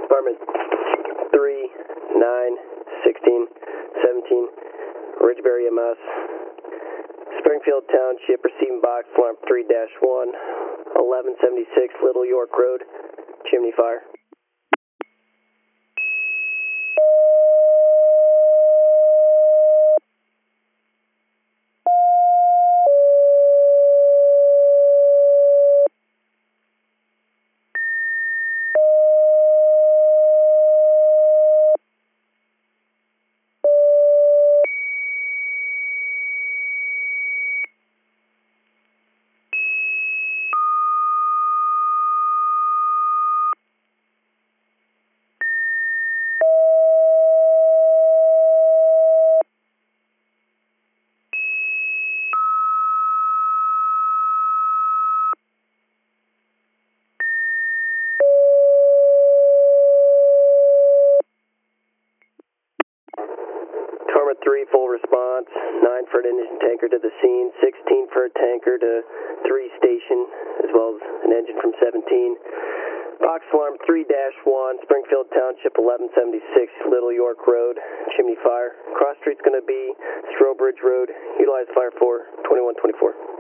Department 3, 9, 16, 17, Ridgeberry MS. Springfield Township, receiving box alarm 3-1, 1176 Little York Road, chimney fire. Department 3, full response, 9 for an engine tanker to the scene, 16 for a tanker to 3 station, as well as an engine from 17. Box alarm 3-1, Springfield Township, 1176 Little York Road, chimney fire. Cross street's going to be Strobridge Road. Utilize fire for 2124.